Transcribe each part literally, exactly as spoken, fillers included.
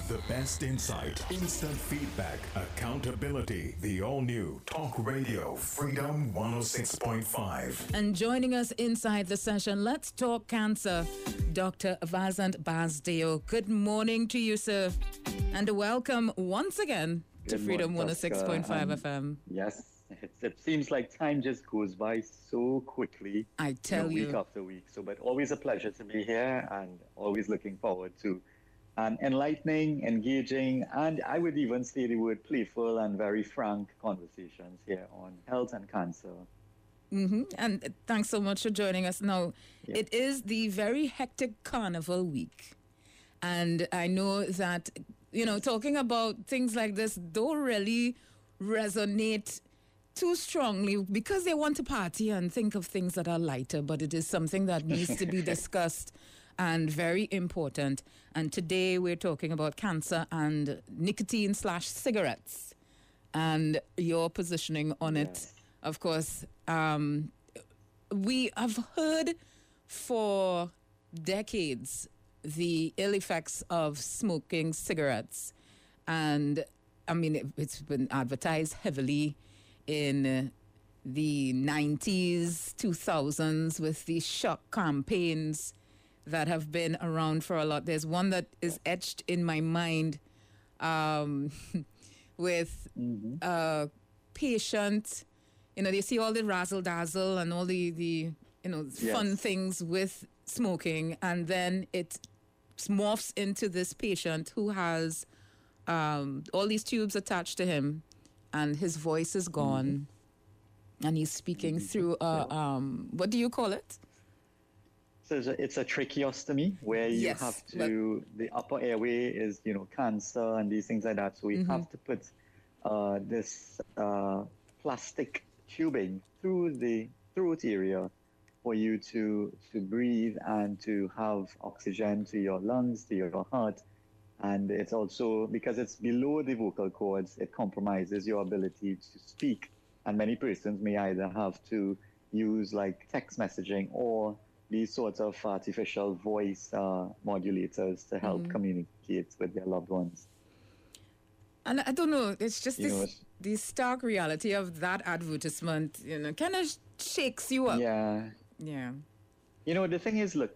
The best insight, instant feedback, accountability. The all-new Talk Radio Freedom one oh six point five. And joining us inside the session, let's talk cancer, Doctor Vasant Basdeo. Good morning to you, sir. And welcome once again to Good Freedom morning, one oh six point five um, F M. Yes, it's, it seems like time just goes by so quickly. I tell you. you. Know, week after week. So, but always a pleasure to be here and always looking forward to um, enlightening, engaging, and I would even say the word playful and very frank conversations here on health and cancer. Mm-hmm. And thanks so much for joining us. Now, Yep. it is the very hectic carnival week. And I know that, you know, talking about things like this don't really resonate too strongly because they want to party and think of things that are lighter, but it is something that needs to be discussed and very important. And today we're talking about cancer and nicotine slash cigarettes and your positioning on Yes. it. Of course, um, we have heard for decades the ill effects of smoking cigarettes. And I mean, it, it's been advertised heavily in uh, the nineties, two thousands with the shock campaigns that have been around for a lot. There's one that is etched in my mind um, with Mm-hmm. a patient. You know, you see all the razzle dazzle and all the, the you know, Yes. fun things with smoking, and then it morphs into this patient who has um, all these tubes attached to him, and his voice is gone, Mm-hmm. and he's speaking Mm-hmm. through a, Yeah. um, what do you call it? So it's a, it's a tracheostomy where you Yes, have to, the upper airway is, you know, cancer and these things like that. So we Mhm. have to put uh, this uh, plastic tubing through the throat area for you to, to breathe and to have oxygen to your lungs, to your heart. And it's also, because it's below the vocal cords, it compromises your ability to speak. And many persons may either have to use like text messaging or these sorts of artificial voice uh, modulators to help Mhm. communicate with their loved ones. And I don't know, it's just You know, this, it's- the stark reality of that advertisement, you know, kind of shakes you up. Yeah. Yeah. You know, the thing is, look,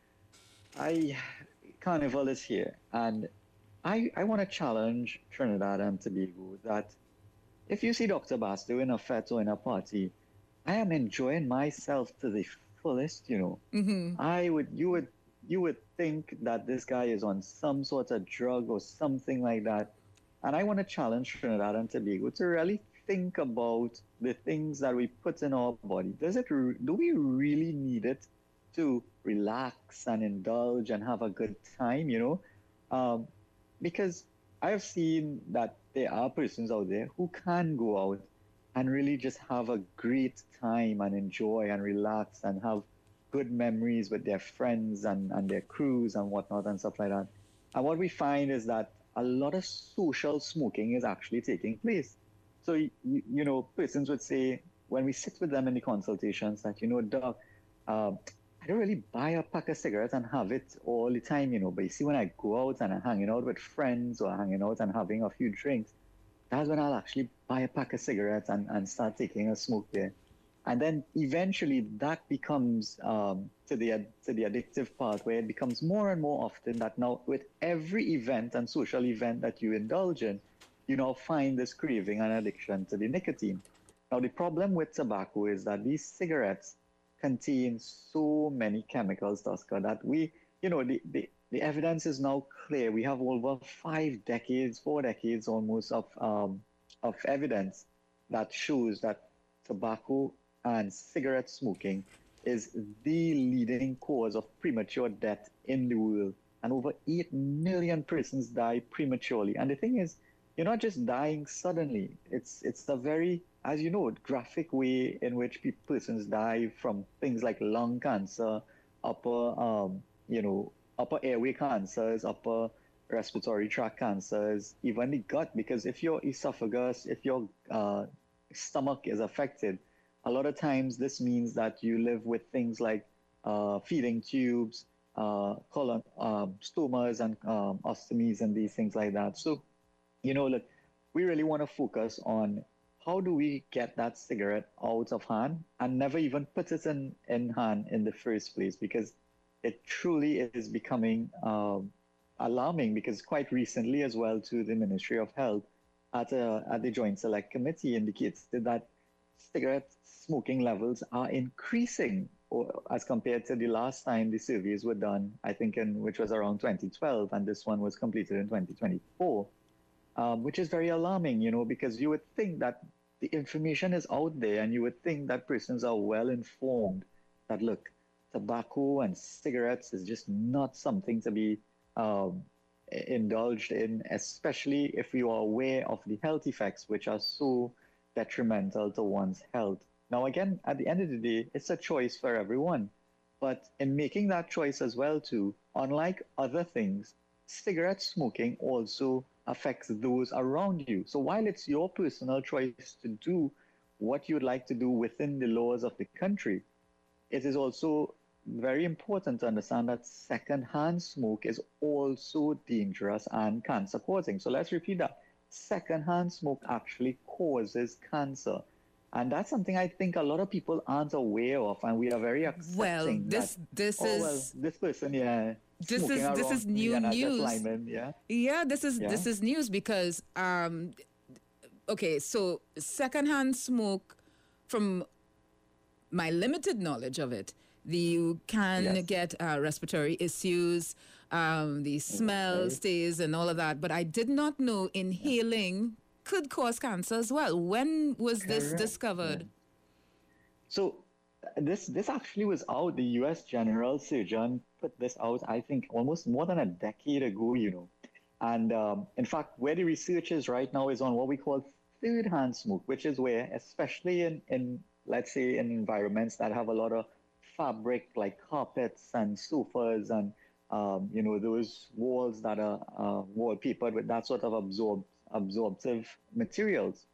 I Carnival is here, and I I want to challenge Trinidad and Tobago that if you see Doctor Basto in a fete or in a party, I am enjoying myself to the fullest. You know, Mm-hmm. I would you would you would think that this guy is on some sort of drug or something like that, and I want to challenge Trinidad and Tobago to really think about the things that we put in our body. Does it? re- Do we really need it to relax and indulge and have a good time? You know, um, because I have seen that there are persons out there who can go out and really just have a great time and enjoy and relax and have good memories with their friends and, and their crews and whatnot and stuff like that. And what we find is that a lot of social smoking is actually taking place. So, you, you know, persons would say, when we sit with them in the consultations, that, you know, doc, um, I don't really buy a pack of cigarettes and have it all the time, you know, but you see, when I go out and I'm hanging out with friends or hanging out and having a few drinks, that's when I'll actually buy a pack of cigarettes and, and start taking a smoke there. And then eventually that becomes um, to the to the addictive part, where it becomes more and more often that now with every event and social event that you indulge in, you now find this craving and addiction to the nicotine. Now the problem with tobacco is that these cigarettes contain so many chemicals, Tosca, that we, you know, the, the, the evidence is now clear. We have over five decades, four decades almost of um, of evidence that shows that tobacco and cigarette smoking is the leading cause of premature death in the world. And over eight million persons die prematurely. And the thing is, you're not just dying suddenly. It's it's a very, as you know, graphic way in which pe- persons die from things like lung cancer, upper, um, you know, upper airway cancers, upper respiratory tract cancers, even the gut. Because if your esophagus, if your uh, stomach is affected, a lot of times this means that you live with things like uh, feeding tubes, uh, colon um, stomas and um, ostomies and these things like that. So, you know, look, we really want to focus on how do we get that cigarette out of hand and never even put it in, in hand in the first place, because it truly is becoming um, alarming, because quite recently as well to the Ministry of Health at, a, at the Joint Select Committee indicates that cigarette smoking levels are increasing or, as compared to the last time the surveys were done, I think, in which was around twenty twelve, and this one was completed in twenty twenty-four, um, which is very alarming, you know, because you would think that the information is out there and you would think that persons are well informed that, look, tobacco and cigarettes is just not something to be um, indulged in, especially if you are aware of the health effects, which are so detrimental to one's health. Now, again, at the end of the day, it's a choice for everyone. But in making that choice as well, too, unlike other things, cigarette smoking also affects those around you. So while it's your personal choice to do what you'd like to do within the laws of the country, it is also very important to understand that secondhand smoke is also dangerous and cancer causing. So let's repeat that. Secondhand smoke actually causes cancer. And that's something I think a lot of people aren't aware of, and we are very accepting. Well, this that, this oh, is well, this person, yeah, this smoking is this around is me new and I just news. lime in, yeah. Yeah, this is Yeah. this is news because um, okay, so secondhand smoke, from my limited knowledge of it, the, you can Yes. get uh, respiratory issues, um, the smell Right. stays, and all of that. But I did not know inhaling could cause cancer as well. When was this Correct. discovered? Yeah. So this this actually was out. The U S General Surgeon put this out, I think, almost more than a decade ago, you know. And um, in fact, where the research is right now is on what we call third-hand smoke, which is where, especially in, in, let's say, in environments that have a lot of fabric like carpets and sofas and, um, you know, those walls that are uh, wallpapered with that sort of absorb, absorptive materials,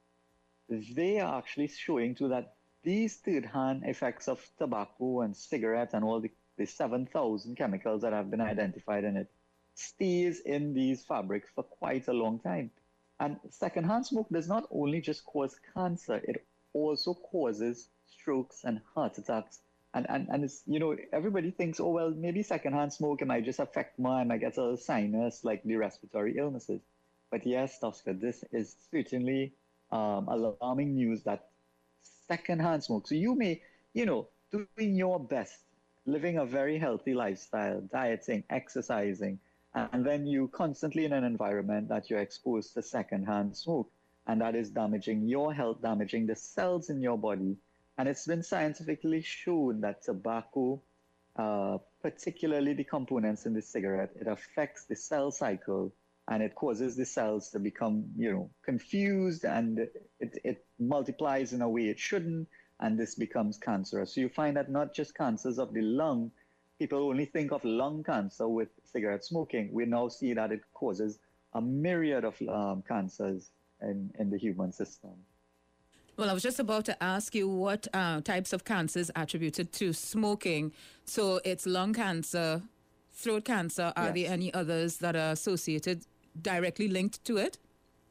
they are actually showing to that these third-hand effects of tobacco and cigarettes and all the, the seven thousand chemicals that have been identified in it stays in these fabrics for quite a long time. And secondhand smoke does not only just cause cancer, it also causes strokes and heart attacks. And, and, and it's, you know, everybody thinks, oh, well, maybe secondhand smoke, it might just affect me, I might get a sinus, like the respiratory illnesses. But yes, Tosca, this is certainly um, alarming news that secondhand smoke. So you may, you know, doing your best, living a very healthy lifestyle, dieting, exercising, and then you constantly in an environment that you're exposed to secondhand smoke, and that is damaging your health, damaging the cells in your body. And it's been scientifically shown that tobacco, uh, particularly the components in the cigarette, it affects the cell cycle, and it causes the cells to become, you know, confused, and it, it multiplies in a way it shouldn't, and this becomes cancerous. So you find that not just cancers of the lung, people only think of lung cancer with cigarette smoking. We now see that it causes a myriad of um, cancers in, in the human system. Well, I was just about to ask you what uh, types of cancers attributed to smoking. So it's lung cancer, throat cancer. Are Yes. there any others that are associated, directly linked to it?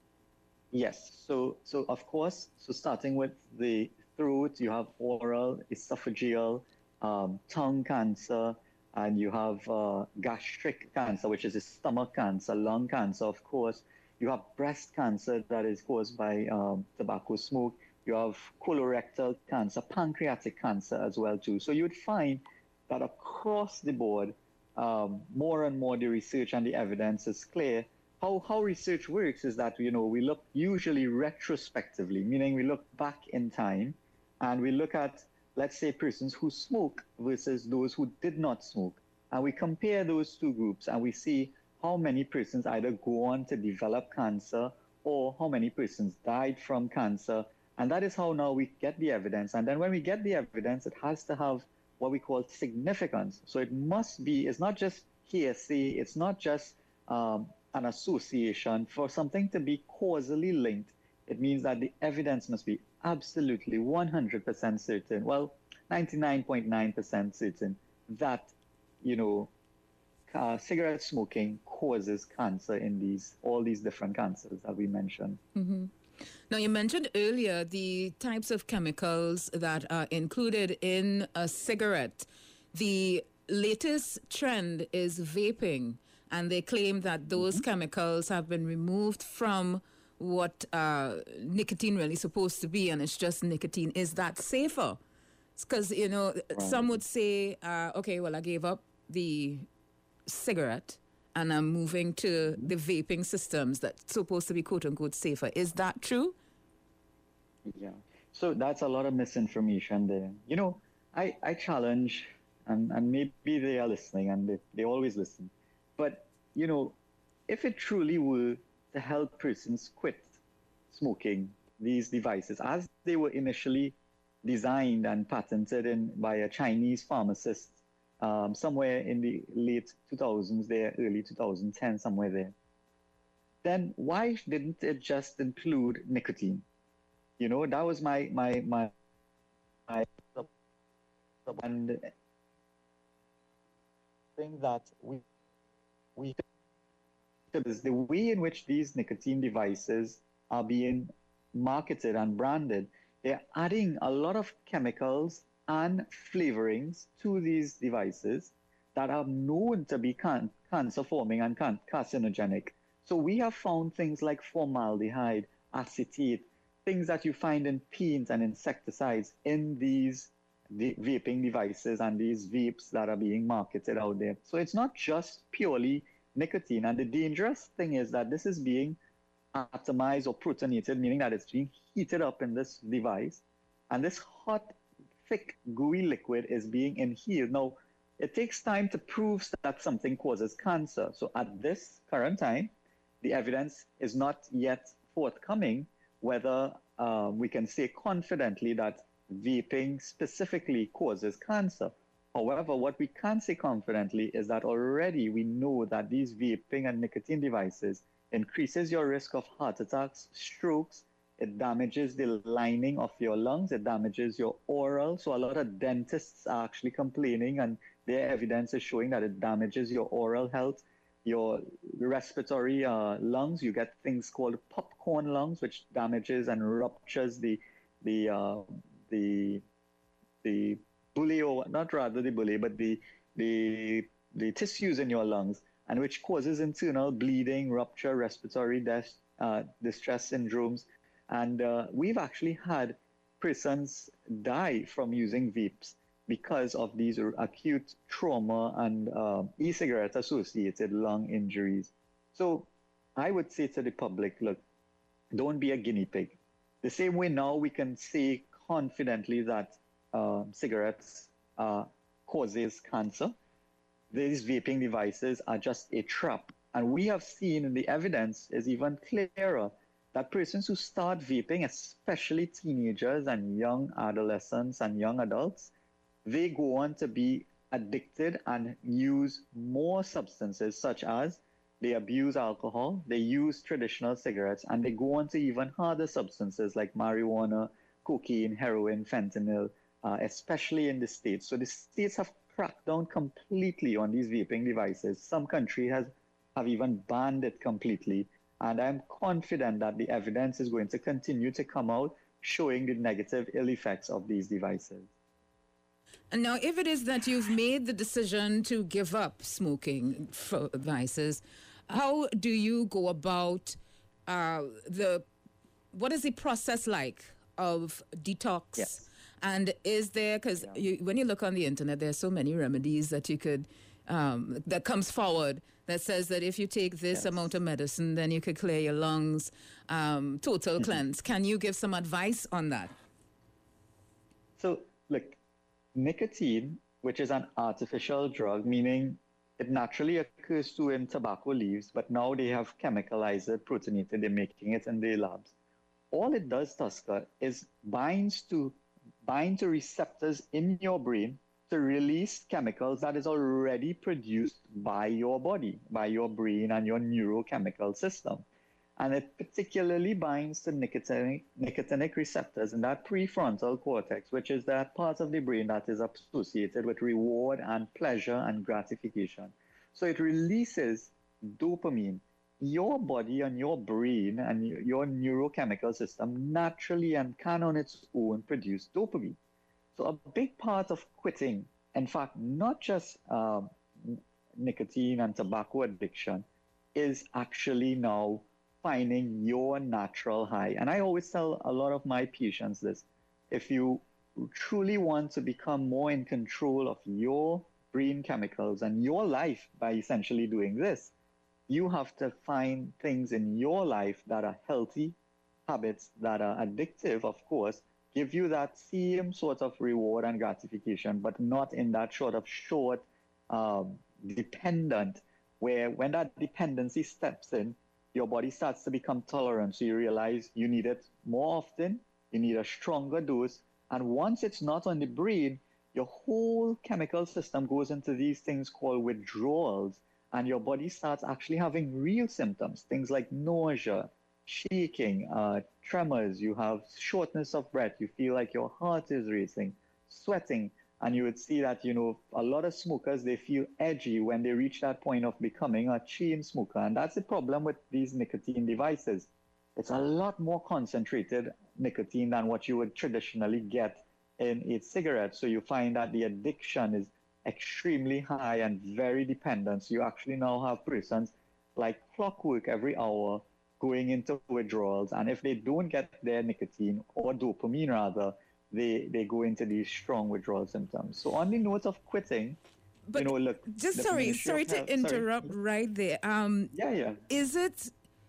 Yes. So, so of course, so starting with the throat, you have oral, esophageal, um, tongue cancer, and you have uh, gastric cancer, which is a stomach cancer, lung cancer, of course. You have breast cancer that is caused by um, tobacco smoke. You have colorectal cancer, pancreatic cancer as well too. So you'd find that across the board, um, more and more the research and the evidence is clear. How, how research works is that, you know, we look usually retrospectively, meaning we look back in time and we look at, let's say, persons who smoke versus those who did not smoke. And we compare those two groups and we see how many persons either go on to develop cancer or how many persons died from cancer. And that is how now we get the evidence. And then when we get the evidence, it has to have what we call significance. So it must be, it's not just hearsay, it's not just um, an association. For something to be causally linked, it means that the evidence must be absolutely one hundred percent certain, well, ninety-nine point nine percent certain that you know, uh, cigarette smoking causes cancer in these all these different cancers that we mentioned. Mm-hmm. Now, you mentioned earlier the types of chemicals that are included in a cigarette. The latest trend is vaping, and they claim that those mm-hmm. chemicals have been removed from what uh, nicotine really supposed to be, and it's just nicotine. Is that safer? Because, you know, right. some would say, uh, okay, well, I gave up the cigarette and I'm moving to the vaping systems that's supposed to be quote-unquote safer. Is that true? Yeah. So that's a lot of misinformation there. You know, I, I challenge, and, and maybe they are listening, and they, they always listen. But, you know, if it truly were to help persons quit smoking these devices, as they were initially designed and patented in, by a Chinese pharmacist um, somewhere in the late two thousands there, early twenty ten, somewhere there, then why didn't it just include nicotine? You know, that was my, my, my, my and thing that we, we, is the way in which these nicotine devices are being marketed and branded. They're adding a lot of chemicals and flavorings to these devices that are known to be can- cancer-forming and can- carcinogenic. So we have found things like formaldehyde, acetate, things that you find in paint and insecticides in these the vaping devices and these vapes that are being marketed out there. So it's not just purely nicotine. And the dangerous thing is that this is being atomized or protonated, meaning that it's being heated up in this device. And this hot, thick, gooey liquid is being inhaled. Now, it takes time to prove that something causes cancer. So at this current time, the evidence is not yet forthcoming whether uh, we can say confidently that vaping specifically causes cancer. However, what we can say confidently is that already we know that these vaping and nicotine devices increases your risk of heart attacks, strokes. It damages the lining of your lungs. It damages your oral. So a lot of dentists are actually complaining, and their evidence is showing that it damages your oral health, your respiratory uh, lungs. You get things called popcorn lungs, which damages and ruptures the the uh, the the bullae, or not rather the bullae, but the the the tissues in your lungs, and which causes internal bleeding, rupture, respiratory des- uh, distress syndromes. And uh, we've actually had persons die from using vapes because of these acute trauma and uh, e-cigarette associated lung injuries. So I would say to the public, look, don't be a guinea pig. The same way now we can say confidently that uh, cigarettes uh, causes cancer, these vaping devices are just a trap. And we have seen, and the evidence is even clearer, that persons who start vaping, especially teenagers and young adolescents and young adults, they go on to be addicted and use more substances, such as they abuse alcohol, they use traditional cigarettes, and they go on to even harder substances like marijuana, cocaine, heroin, fentanyl, uh, especially in the States. So the states have cracked down completely on these vaping devices. Some countries has, have even banned it completely. And I'm confident that the evidence is going to continue to come out showing the negative ill effects of these devices. And now, if it is that you've made the decision to give up smoking for devices, how do you go about uh, the, what is the process like of detox? Yes. And is there, because yeah. you, when you look on the internet, there's so many remedies that you could, um, that comes forward that says that if you take this yes. amount of medicine, then you could clear your lungs, um, total mm-hmm. cleanse. Can you give some advice on that? So, look, nicotine, which is an artificial drug, meaning it naturally occurs too in tobacco leaves, but now they have chemicalized it, protonated, they're making it in their labs. All it does, Tusker, is binds to bind to receptors in your brain to release chemicals that is already produced by your body, by your brain and your neurochemical system. And it particularly binds to nicotinic, nicotinic receptors in that prefrontal cortex, which is that part of the brain that is associated with reward and pleasure and gratification. So it releases dopamine. Your body and your brain and your neurochemical system naturally and can on its own produce dopamine. So a big part of quitting, in fact, not just uh, nicotine and tobacco addiction, is actually now finding your natural high. And I always tell a lot of my patients this: if you truly want to become more in control of your brain chemicals and your life by essentially doing this, you have to find things in your life that are healthy, habits that are addictive, of course, give you that same sort of reward and gratification, but not in that sort of short, um, dependent, where when that dependency steps in, your body starts to become tolerant. So you realize you need it more often, you need a stronger dose. And once it's not on the brain, your whole chemical system goes into these things called withdrawals. And your body starts actually having real symptoms, things like nausea, shaking, uh, tremors, you have shortness of breath, you feel like your heart is racing, sweating. And you would see that, you know, a lot of smokers, they feel edgy when they reach that point of becoming a chain smoker. And that's the problem with these nicotine devices. It's a lot more concentrated nicotine than what you would traditionally get in a cigarette. So you find that the addiction is extremely high and very dependent. So you actually now have persons like clockwork every hour going into withdrawals. And if they don't get their nicotine or dopamine rather, they, they go into these strong withdrawal symptoms. So on the note of quitting, but you know, look. Just sorry, sorry to Health, interrupt sorry. right there. Um, yeah, yeah. Is it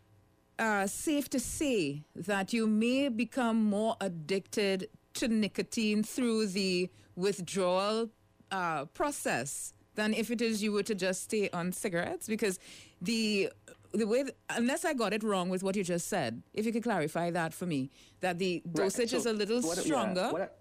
uh, safe to say that you may become more addicted to nicotine through the withdrawal uh, process than if it is you were to just stay on cigarettes? Because the the way, th- unless I got it wrong with what you just said, if you could clarify that for me, that the dosage Right. is So a little what, stronger. Yeah, what I,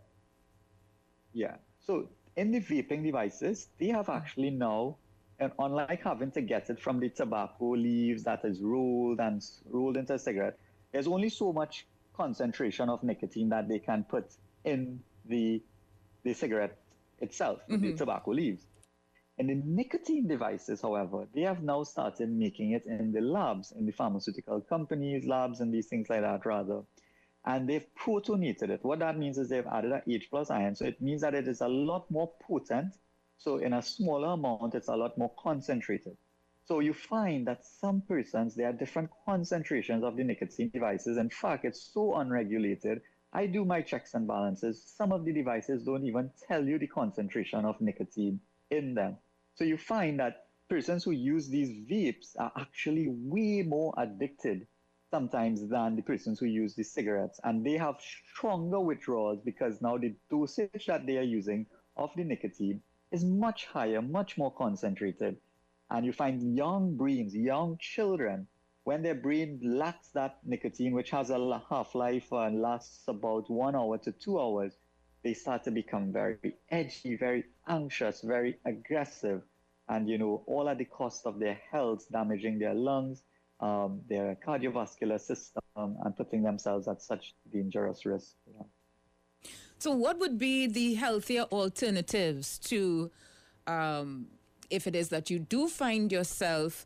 yeah. So in the vaping devices, they have actually now, and unlike having to get it from the tobacco leaves that is rolled and s- rolled into a cigarette, there's only so much concentration of nicotine that they can put in the the cigarette itself, mm-hmm. the tobacco leaves. And the nicotine devices, however, they have now started making it in the labs, in the pharmaceutical companies' labs and these things like that, rather. And they've protonated it. What that means is they've added an H plus ion. So it means that it is a lot more potent. So in a smaller amount, it's a lot more concentrated. So you find that some persons, there are different concentrations of the nicotine devices. In fact, it's so unregulated. I do my checks and balances. Some of the devices don't even tell you the concentration of nicotine in them. So you find that persons who use these vapes are actually way more addicted sometimes than the persons who use the cigarettes. And they have stronger withdrawals because now the dosage that they are using of the nicotine is much higher, much more concentrated. And you find young brains, young children, when their brain lacks that nicotine, which has a half-life and lasts about one hour to two hours, they start to become very edgy, very anxious, very aggressive, and, you know, all at the cost of their health, damaging their lungs, um, their cardiovascular system, and putting themselves at such dangerous risk. Yeah. So what would be the healthier alternatives to, um, if it is that you do find yourself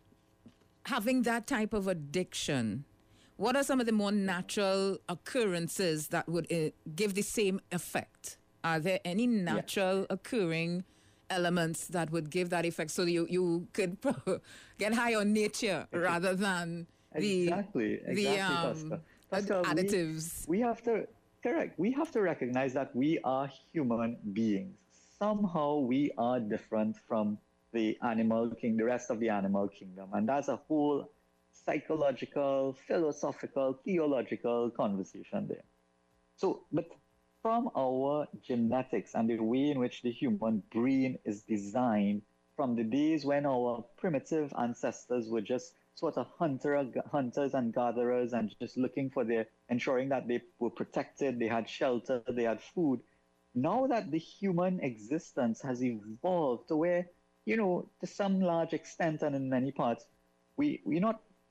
having that type of addiction? What are some of the more natural occurrences that would uh, give the same effect? Are there any natural yeah. occurring elements that would give that effect so you, you could get high on nature rather than the, exactly, exactly, the um, Tosca. additives? We, we have to, correct, we have to recognize that we are human beings. Somehow we are different from the animal king, the rest of the animal kingdom. And that's a whole psychological, philosophical, theological conversation there. So, but from our genetics and the way in which the human brain is designed, from the days when our primitive ancestors were just sort of hunter, hunters and gatherers and just looking for their, ensuring that they were protected, they had shelter, they had food. Now that the human existence has evolved to where, you know, to some large extent and in many parts, we, we're not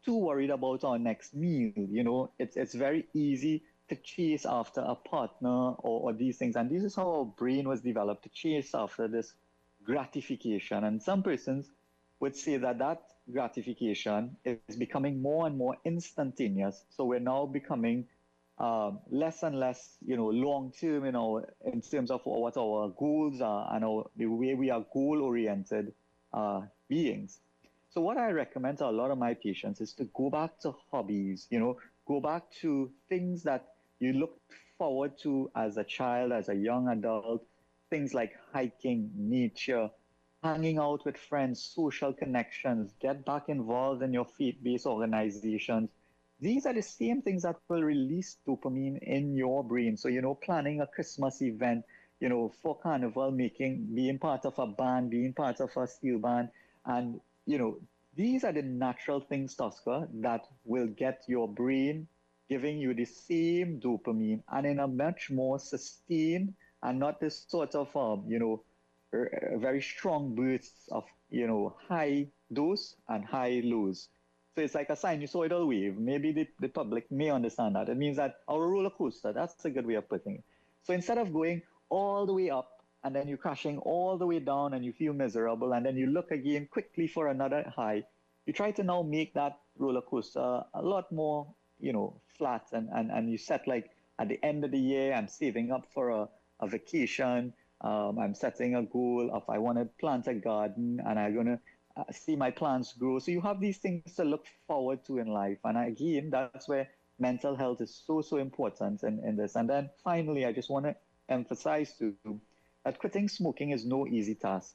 too worried about our next meal. You know, it's it's very easy to chase after a partner or, or these things. And this is how our brain was developed to chase after this gratification. And some persons would say that that gratification is becoming more and more instantaneous. So we're now becoming um, less and less, you know, long term, you know, in terms of what our goals are and our, the way we are goal oriented uh, beings. So what I recommend to a lot of my patients is to go back to hobbies, you know, go back to things that you looked forward to as a child, as a young adult, things like hiking, nature, hanging out with friends, social connections, get back involved in your faith-based organizations. These are the same things that will release dopamine in your brain. So, you know, planning a Christmas event, you know, for Carnival, making, being part of a band, being part of a steel band, and, you know, these are the natural things, Tosca, that will get your brain giving you the same dopamine and in a much more sustained and not this sort of, um, you know, very strong bursts of, you know, high dose and high lows. So it's like a sinusoidal wave. Maybe the, the public may understand that. It means that our roller coaster, that's a good way of putting it. So instead of going all the way up and then you're crashing all the way down and you feel miserable and then you look again quickly for another high, you try to now make that roller coaster a lot more, you know, flat and, and, and you set like at the end of the year, I'm saving up for a, a vacation. Um, I'm setting a goal of I want to plant a garden and I'm going to uh, see my plants grow. So you have these things to look forward to in life. And again, that's where mental health is so, so important in, in this. And then finally, I just want to emphasize to you that quitting smoking is no easy task.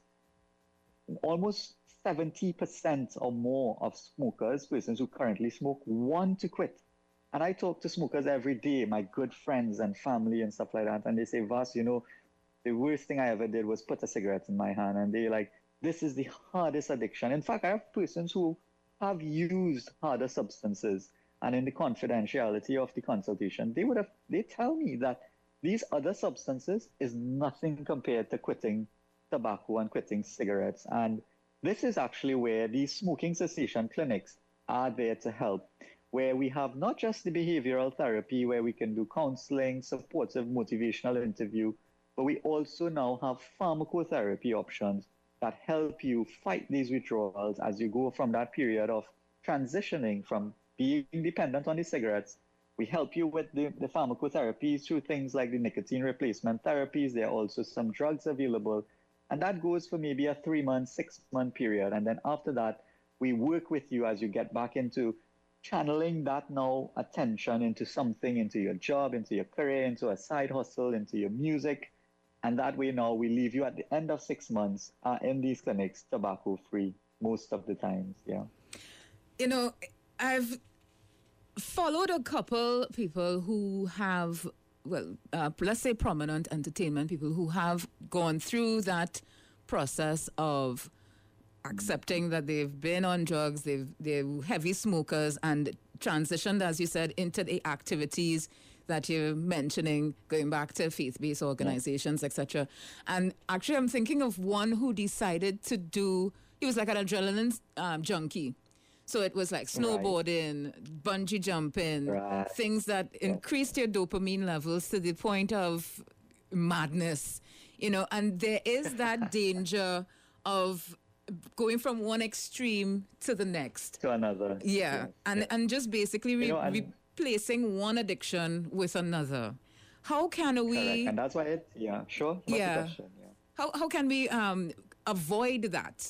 Almost seventy percent or more of smokers, persons who currently smoke, want to quit. And I talk to smokers every day, my good friends and family and stuff like that. And they say, Vas, you know, the worst thing I ever did was put a cigarette in my hand. And they're like, this is the hardest addiction. In fact, I have persons who have used harder substances. And in the confidentiality of the consultation, they would have, they tell me that these other substances is nothing compared to quitting tobacco and quitting cigarettes. And this is actually where these smoking cessation clinics are there to help, where we have not just the behavioral therapy, where we can do counseling, supportive, motivational interview, but we also now have pharmacotherapy options that help you fight these withdrawals as you go from that period of transitioning from being dependent on the cigarettes. We help you with the, the pharmacotherapy through things like the nicotine replacement therapies. There are also some drugs available. And that goes for maybe a three month, six month period. And then after that, we work with you as you get back into channeling that now attention into something, into your job, into your career, into a side hustle, into your music. And that way now we leave you at the end of six months uh, in these clinics tobacco free most of the times. Yeah. You know, I've followed a couple people who have, well, uh, let's say prominent entertainment people who have gone through that process of accepting that they've been on drugs, they've, they're heavy smokers and transitioned, as you said, into the activities that you're mentioning, going back to faith-based organizations, yeah. et cetera. And actually, I'm thinking of one who decided to do, he was like an adrenaline um, junkie. So it was like snowboarding, right. bungee jumping, right. things that increased your dopamine levels to the point of madness, you know, and there is that danger of going from one extreme to the next. To another. Yeah, yes. and, yes. and just basically re- you know, and replacing one addiction with another. How can we... Correct. And that's why it, yeah, sure. What's yeah. the question? Yeah. How, how can we um, avoid that?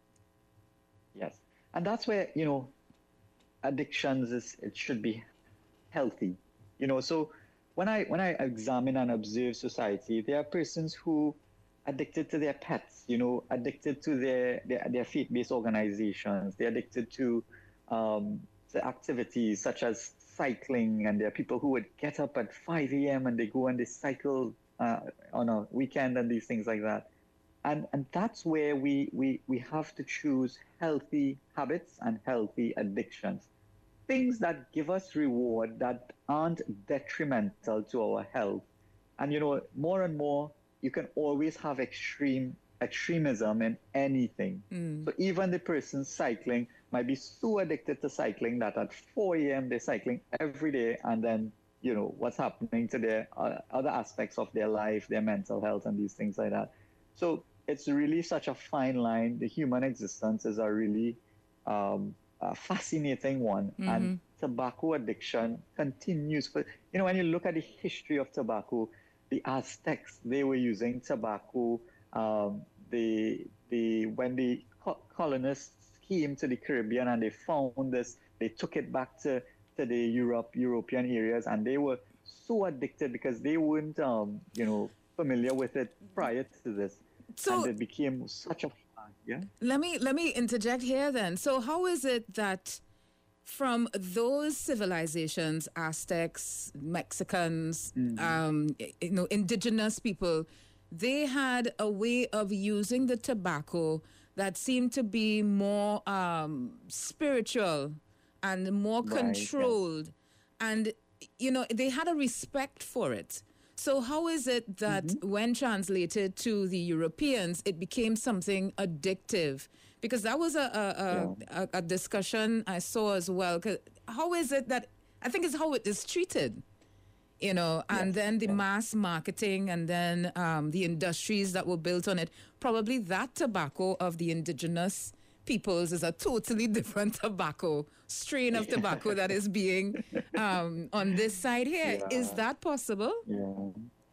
Yes. And that's where, you know, addictions is, it should be healthy. You know, so when I when I examine and observe society, there are persons who addicted to their pets, you know, addicted to their, their, their faith-based organizations. They're addicted to um, the activities such as cycling, and there are people who would get up at five a.m. and they go and they cycle uh, on a weekend and these things like that. And and that's where we, we, we have to choose healthy habits and healthy addictions. Things that give us reward that aren't detrimental to our health. And, you know, more and more, you can always have extreme extremism in anything. Mm. So even the person cycling might be so addicted to cycling that at four a.m. they're cycling every day, and then, you know, what's happening to their uh, other aspects of their life, their mental health, and these things like that. So it's really such a fine line. The human existence is a really um, a fascinating one, Mm-hmm. and tobacco addiction continues. But you know, when you look at the history of tobacco, the Aztecs, they were using tobacco. Um, the the when the co- colonists came to the Caribbean and they found this, they took it back to, to the Europe European areas, and they were so addicted because they weren't um, you know familiar with it prior to this, So and it became such a yeah. let me let me interject here then. So how is it that from those civilizations, Aztecs, Mexicans, um, you know, indigenous people, they had a way of using the tobacco that seemed to be more um, spiritual and more Right, yes. controlled, and you know, they had a respect for it. So how is it that when translated to the Europeans, it became something addictive? Because that was a a, a, a, a discussion I saw as well. 'Cause how is it that, I think it's how it is treated, you know, and Yes, then the yes. mass marketing, and then um, the industries that were built on it. Probably that tobacco of the indigenous peoples is a totally different tobacco, strain of tobacco that is being um, on this side here. Is Yeah. that possible? Yeah.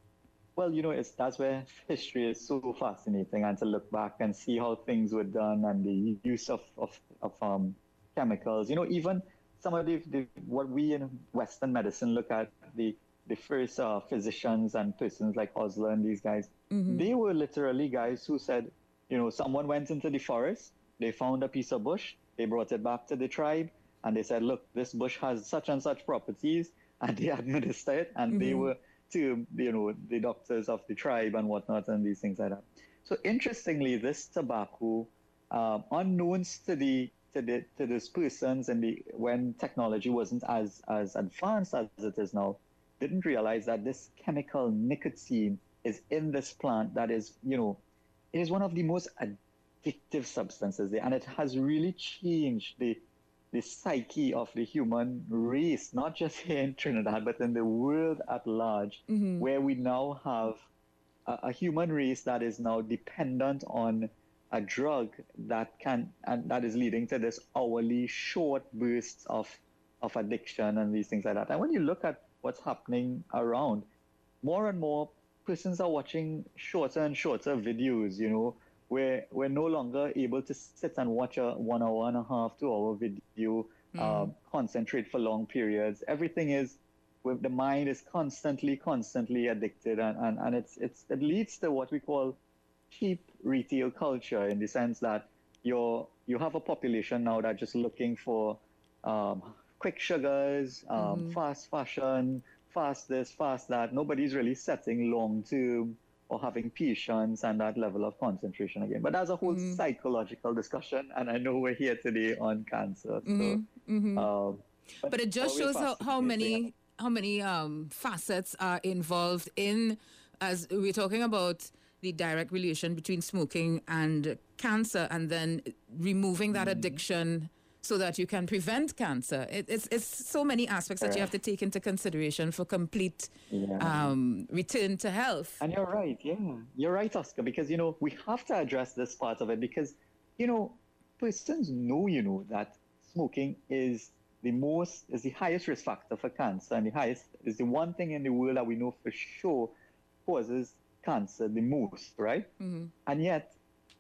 Well, you know, it's that's where history is so fascinating, and to look back and see how things were done and the use of of, of um, chemicals. You know, even some of the, the what we in Western medicine look at, the the first uh, physicians and persons like Osler and these guys, they were literally guys who said, you know, someone went into the forest, they found a piece of bush, they brought it back to the tribe, and they said, look, this bush has such and such properties, and they administered it, and they were to, you know, the doctors of the tribe and whatnot, and these things like that. So interestingly, this tobacco, um, unknowns to the to the to these persons, and the when technology wasn't as as advanced as it is now, didn't realize that this chemical nicotine is in this plant that is, you know, it is one of the most addictive substances there, and it has really changed the the psyche of the human race, not just here in Trinidad, but in the world at large, where we now have a, a human race that is now dependent on a drug that can, and that is leading to this hourly short bursts of of addiction and these things like that. And when you look at what's happening around, more and more persons are watching shorter and shorter videos, you know, where we're no longer able to sit and watch a one hour and a half, two hour video, um, concentrate for long periods. Everything is, with the mind is constantly, constantly addicted, and, and, and it's, it's, it leads to what we call cheap retail culture, in the sense that you're, you have a population now that's just looking for um, quick sugars, um, fast fashion, fast this, fast that. Nobody's really setting long term or having patience and that level of concentration again. But that's a whole psychological discussion, and I know we're here today on cancer. So, um, But it just always shows how, how fascinating. many how many um, facets are involved in, as we're talking about the direct relation between smoking and cancer, and then removing that addiction so that you can prevent cancer. It, it's it's so many aspects that you have to take into consideration for complete Yeah. um, return to health. And you're right, yeah. You're right, Oscar, because, you know, we have to address this part of it because, you know, persons know, you know, that smoking is the most, is the highest risk factor for cancer, and the highest, is the one thing in the world that we know for sure causes cancer the most, right? And yet,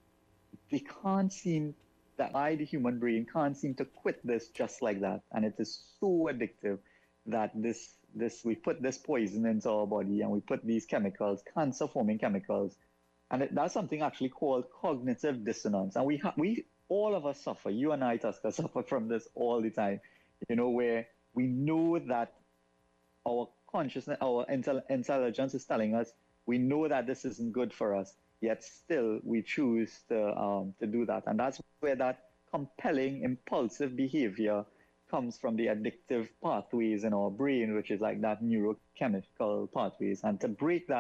they can't seem, that I, the human brain, can't seem to quit this just like that. And it is so addictive that this, this we put this poison into our body, and we put these chemicals, cancer-forming chemicals, and it, that's something actually called cognitive dissonance. And we, ha- we, all of us suffer. You and I, Tusker, suffer from this all the time. You know, where we know that our consciousness, our intel- intelligence is telling us, we know that this isn't good for us, yet still we choose to um, to do that. And that's where that compelling, impulsive behavior comes from, the addictive pathways in our brain, which is like that neurochemical pathways. And to break that,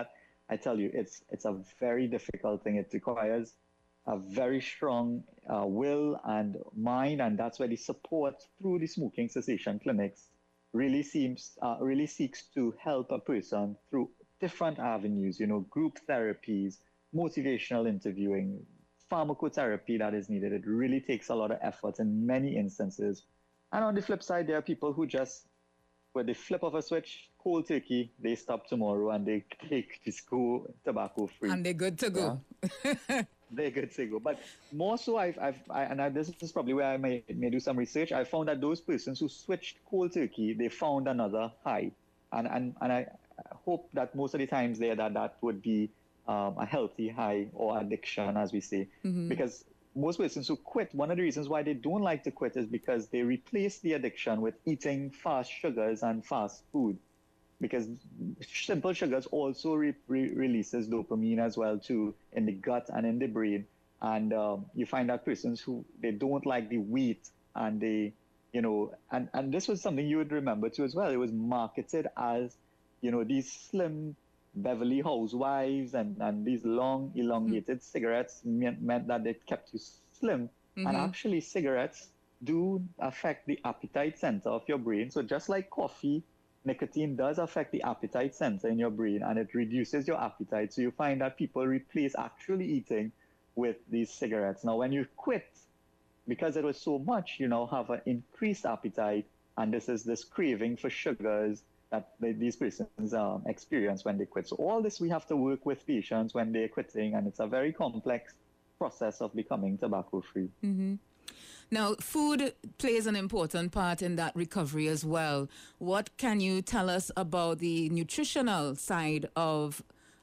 I tell you, it's it's a very difficult thing. It requires a very strong uh, will and mind, and that's where the support through the smoking cessation clinics really seems uh, really seeks to help a person through different avenues. You know, group therapies, motivational interviewing, pharmacotherapy that is needed. It really takes a lot of effort in many instances. And on the flip side, there are people who just, with the flip of a switch, cold turkey, they stop tomorrow and they take this go tobacco free. And they're good to go. Yeah? They're good to go. But more so, I've, I've I, and I, this is probably where I may, may do some research. I found that those persons who switched cold turkey, they found another high. And, and, and I hope that most of the times there that that would be um, a healthy high or addiction, as we say. Mm-hmm. Because most persons who quit, one of the reasons why they don't like to quit is because they replace the addiction with eating fast sugars and fast food. Because simple sugars also re- re- releases dopamine as well too in the gut and in the brain. And um, you find that persons who, they don't like the wheat and they, you know, and, and this was something you would remember too as well. It was marketed as, you know, these slim Beverly Housewives and, and these long elongated mm-hmm. cigarettes meant, meant that they kept you slim. Mm-hmm. And actually cigarettes do affect the appetite center of your brain. So just like coffee, nicotine does affect the appetite center in your brain and it reduces your appetite. So you find that people replace actually eating with these cigarettes. Now, when you quit, because it was so much, you know, have an increased appetite, and this is this craving for sugars that they, these persons um, experience when they quit. So all this we have to work with patients when they're quitting, and it's a very complex process of becoming tobacco-free. Mm-hmm. Now, food plays an important part in that recovery as well. What can you tell us about the nutritional side of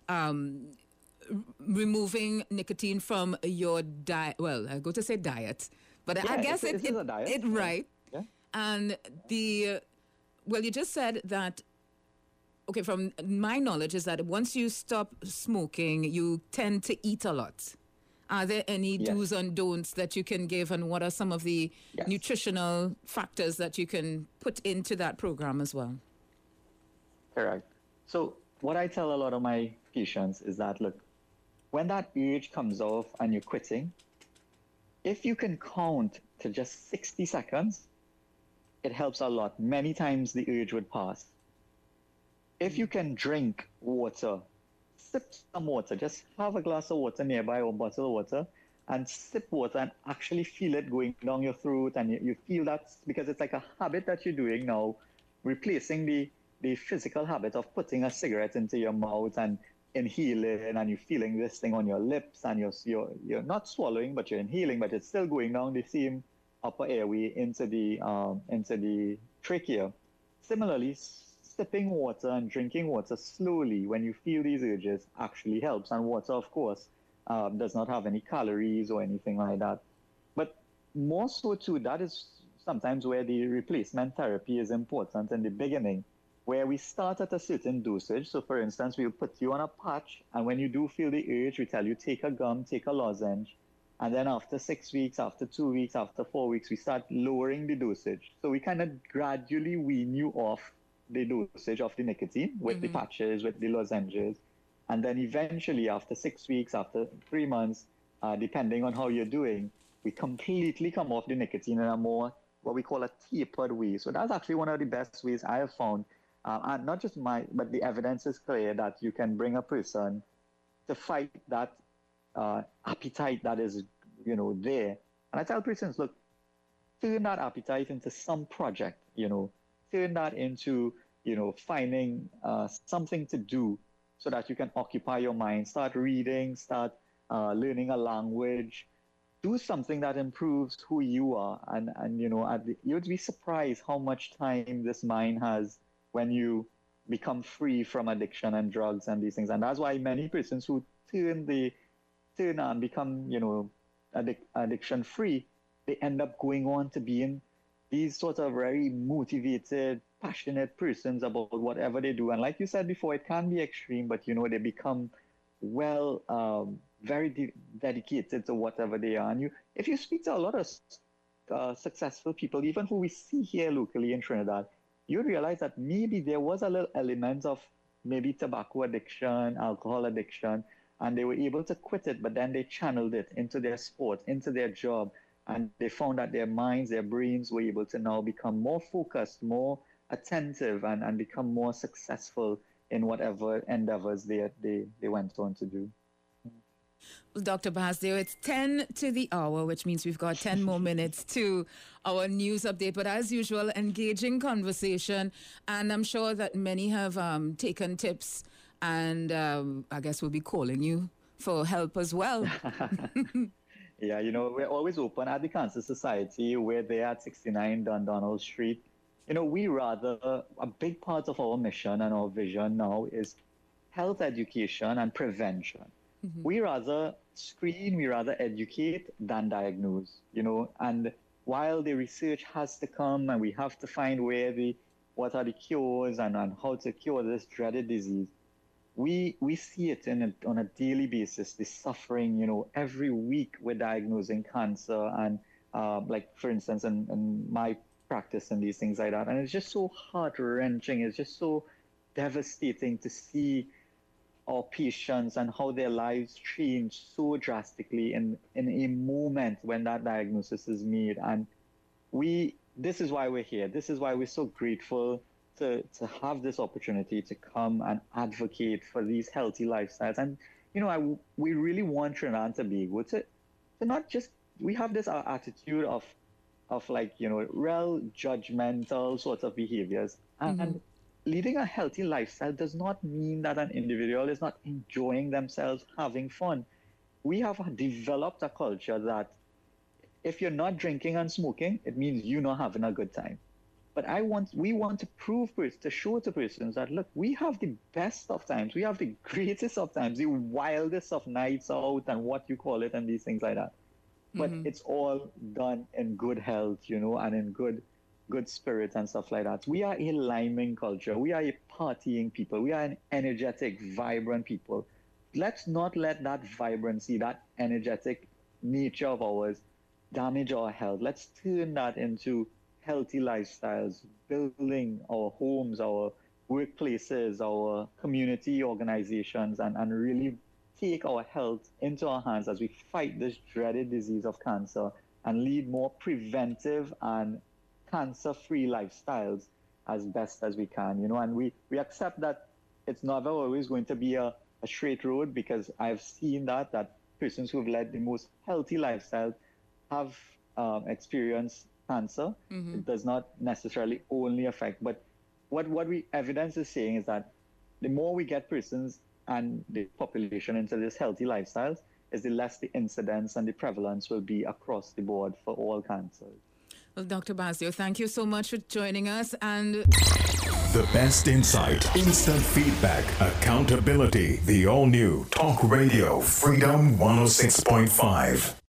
um, r- removing nicotine from your diet? Well, I go to say diet, but yeah, I guess it's, it, it, it, a diet. it yeah. right. Yeah. And the, well, you just said that, okay, from my knowledge is that once you stop smoking, you tend to eat a lot. Are there any yes. do's and don'ts that you can give, and what are some of the yes. nutritional factors that you can put into that program as well? Correct. So what I tell a lot of my patients is that, look, when that urge comes off and you're quitting, if you can count to just sixty seconds, it helps a lot. Many times the urge would pass. If you can drink water, sip some water, just have a glass of water nearby or bottle of water and sip water and actually feel it going down your throat, and you, you feel that because it's like a habit that you're doing now, replacing the, the physical habit of putting a cigarette into your mouth and inhaling, and you're feeling this thing on your lips, and you're, you're, you're not swallowing, but you're inhaling, but it's still going down the same upper airway into the, um, into the trachea. Similarly, sipping water and drinking water slowly when you feel these urges actually helps. And water, of course, um, does not have any calories or anything like that. But more so too, that is sometimes where the replacement therapy is important in the beginning, where we start at a certain dosage. So for instance, we'll put you on a patch, and when you do feel the urge, we tell you take a gum, take a lozenge. And then after six weeks, after two weeks, after four weeks, we start lowering the dosage. So we kind of gradually wean you off the dosage of the nicotine with mm-hmm. the patches, with the lozenges. And then eventually after six weeks, after three months, uh, depending on how you're doing, we completely come off the nicotine in a more, what we call a tapered way. So that's actually one of the best ways I have found. Uh, and not just my, but the evidence is clear that you can bring a person to fight that uh, appetite that is, you know, there. And I tell persons, look, turn that appetite into some project, you know, turn that into, you know, finding uh, something to do so that you can occupy your mind. Start reading, start uh, learning a language, do something that improves who you are. And, and you know, at the, you'd be surprised how much time this mind has when you become free from addiction and drugs and these things. And that's why many persons who turn the turn and become, you know, addic- addiction free, they end up going on to being these sort of very motivated, passionate persons about whatever they do. And like you said before, it can be extreme, but, you know, they become well, um, very de- dedicated to whatever they are. And you, if you speak to a lot of uh, successful people, even who we see here locally in Trinidad, you realize that maybe there was a little element of maybe tobacco addiction, alcohol addiction, and they were able to quit it, but then they channeled it into their sport, into their job, and they found that their minds, their brains were able to now become more focused, more attentive, and, and become more successful in whatever endeavors they, they, they went on to do. Well, Doctor Basdeo, it's ten to the hour, which means we've got ten more minutes to our news update. But as usual, engaging conversation. And I'm sure that many have um, taken tips, and um, I guess we'll be calling you for help as well. Yeah, you know, we're always open at the Cancer Society. We're there at sixty-nine Dundonald Street. You know, we rather, a big part of our mission and our vision now is health education and prevention. Mm-hmm. We rather screen, we rather educate than diagnose, you know, and while the research has to come and we have to find where the, what are the cures and, and how to cure this dreaded disease, we we see it in a, on a daily basis, the suffering, you know, every week we're diagnosing cancer and uh, like, for instance, in, in my practice and these things like that. And it's just so heart-wrenching. It's just so devastating to see our patients and how their lives change so drastically in, in a moment when that diagnosis is made. And we, this is why we're here. This is why we're so grateful to, to have this opportunity to come and advocate for these healthy lifestyles. And, you know, I, we really want Trinidad and Tobago to, to not just, we have this uh, attitude of, of like, you know, real judgmental sorts of behaviors. And, mm-hmm. leading a healthy lifestyle does not mean that an individual is not enjoying themselves, having fun. We have developed a culture that if you're not drinking and smoking, it means you're not having a good time. But I want, we want to prove, to show to persons that, look, we have the best of times. We have the greatest of times, the wildest of nights out and what you call it and these things like that. But mm-hmm. it's all done in good health, you know, and in good good spirit and stuff like that. We are a liming culture. We are a partying people. We are an energetic, vibrant people. Let's not let that vibrancy, that energetic nature of ours damage our health. Let's turn that into healthy lifestyles, building our homes, our workplaces, our community organizations, and, and really take our health into our hands as we fight this dreaded disease of cancer and lead more preventive and cancer-free lifestyles as best as we can, you know, and we, we accept that it's never always going to be a, a straight road, because I've seen that, that persons who've led the most healthy lifestyles have um, experienced cancer. Mm-hmm. It does not necessarily only affect, but what, what we evidence is saying is that the more we get persons and the population into this healthy lifestyles, is the less the incidence and the prevalence will be across the board for all cancers. Well, Doctor Basdeo, thank you so much for joining us. And the best insight, instant feedback, accountability. The all-new Talk Radio Freedom one oh six point five.